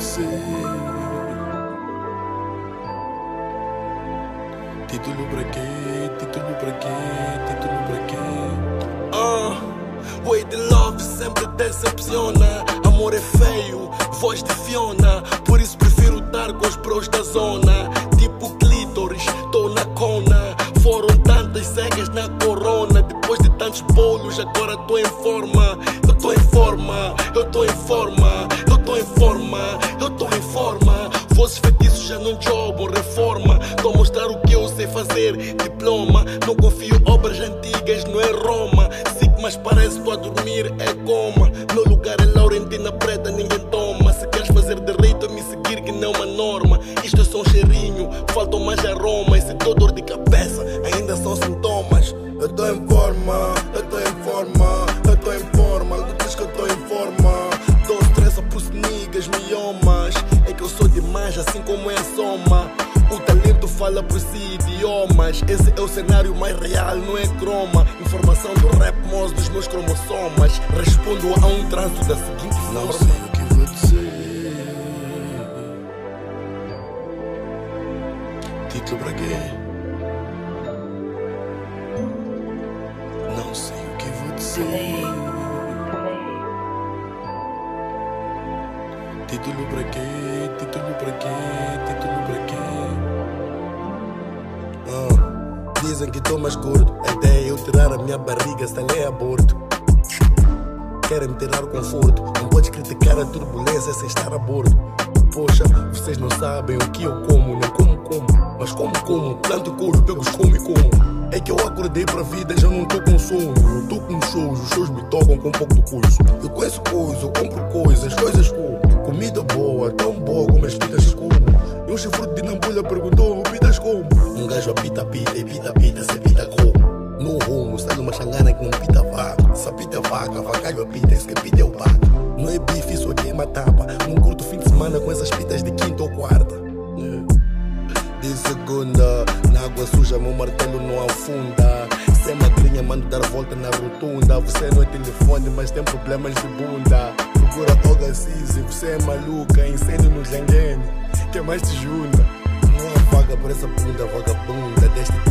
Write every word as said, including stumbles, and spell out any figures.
dizer? Título pra quê? Título pra quê? Título pra quê? Ah, way de love sempre decepciona. Amor é feio, voz de Fiona. Por isso prefiro estar com os pros da zona. Tipo clítoris, tô na cona. Foram tantas cegas na corona. Depois de tantos bolos, agora tô em forma. Eu tô em forma, eu tô em forma. Eu tô em forma, eu tô em forma. Vozes feitiços já não jogam reforma. Tô a mostrar o que eu sei fazer, diploma. Não confio obras antigas, não é Roma. Sigo, mas parece tô a dormir, é coma. Meu lugar é Laurentina Preta, ninguém toma. Se queres fazer direito a me seguir, que não é uma norma. Isto é só um cheirinho, faltam mais aromas. Se dou dor de cabeça, ainda são sintomas. Eu tô em forma, eu tô em forma, eu tô em forma. Lutas que eu tô em forma. Dou stress pros niggas, miomas. É que eu sou demais, assim como é a soma. O talento fala por si, idiomas. Esse é o cenário mais real, não é croma. Informação do rap, moço dos meus cromossomas. Respondo a um trânsito da seguinte forma: não sei o que vou dizer. Título pra quê? Não sei o que vou dizer. Título pra quê? Título pra quê? Título pra quê? Ah, dizem que tô mais gordo. Até eu tirar a minha barriga, se é aborto. Querem me tirar o conforto. Não podes criticar a turbulência sem estar a bordo. Poxa, vocês não sabem o que eu como. Não como como, mas como como. Planto couro, pego os como e como. É que eu acordei pra vida, já não tô com sono. Eu tô com shows, os shows me tocam com um pouco de coisa. Eu conheço coisas, eu compro coisas, coisas como comida boa, tão boa como as pitas como. E um chifre de nambulha perguntou, pitas como? Um gajo apita pita e pita pita, se pita como? No rumo, sai numa xangana que não pita vaca. Se pita vaca, vacalho apita, esse que pita é o pato. Não é bife, isso aqui é uma tapa. Não curto fim de semana com essas pitas de quinta ou quarta. De segunda, na água suja meu martelo não afunda. Se é magrinha, mando dar volta na rotunda. Você não é telefone, mas tem problemas de bunda. Procura Olga Cisi, você é maluca. Incêndio no Janguene, que mais te junta. Não há vaga por essa bunda vagabunda deste